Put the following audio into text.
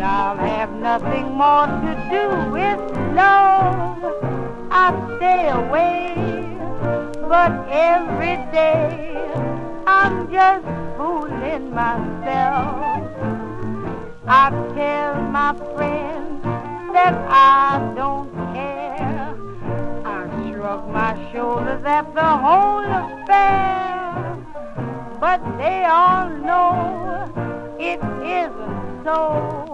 I'll have nothing more to do with love. I stay away, but every day I'm just fooling myself. I tell my friends that I don't care. I shrug my shoulders at the whole affair, but they all know it isn't so.